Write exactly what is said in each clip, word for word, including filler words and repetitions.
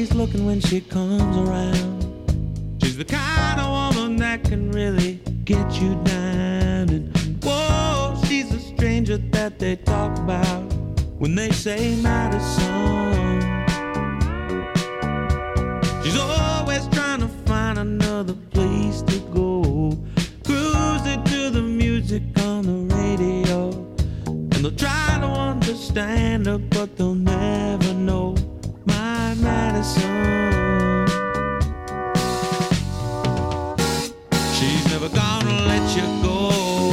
always looking when she comes around. She's the kind of woman that can really get you down. And whoa, she's a stranger that they talk about when they say Madison. She's always trying to find another place to go, cruising to the music on the radio. And they'll try to understand her, but they'll never know my Madison. She's never gonna let you go.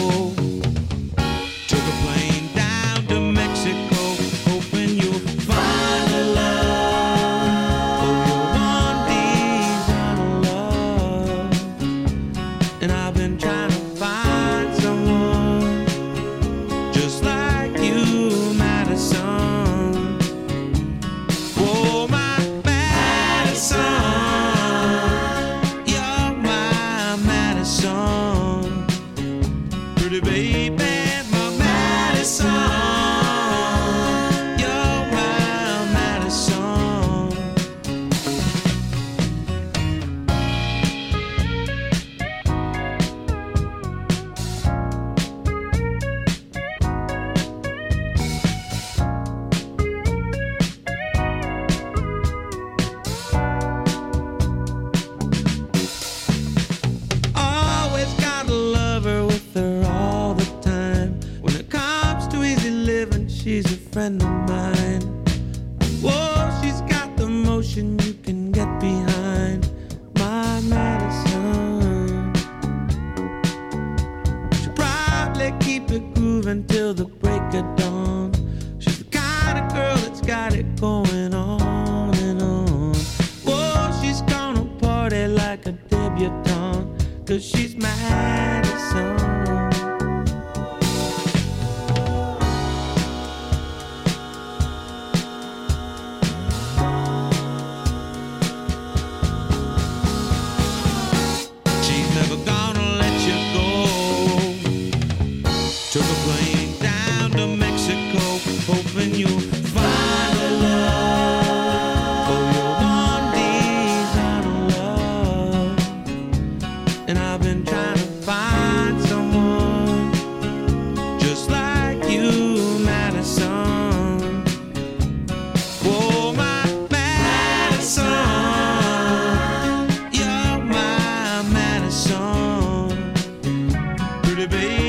Took a plane down to Mexico, hoping you'll find a love. Oh, your one desire love. And I've been trying to find someone just like you, Madison. Oh, my Madison. Pretty baby, my Madison, you're my Madison. Always gotta love her with her all the time. When it comes to easy living, she's a friend of mine. Whoa, she's got the motion you can get behind, my Madison. She'll probably keep it grooving till the break of dawn. She's the kind of girl that's got it going on and on. Whoa, she's gonna party like a debutante, 'cause she's Madison. She's never gonna let you go. Took a plane down to Mexico, hoping you'll find a love. Oh, your one desire love. And I've been trying to find someone just like you, Madison. Oh, my Madison, you're my Madison. Pretty baby.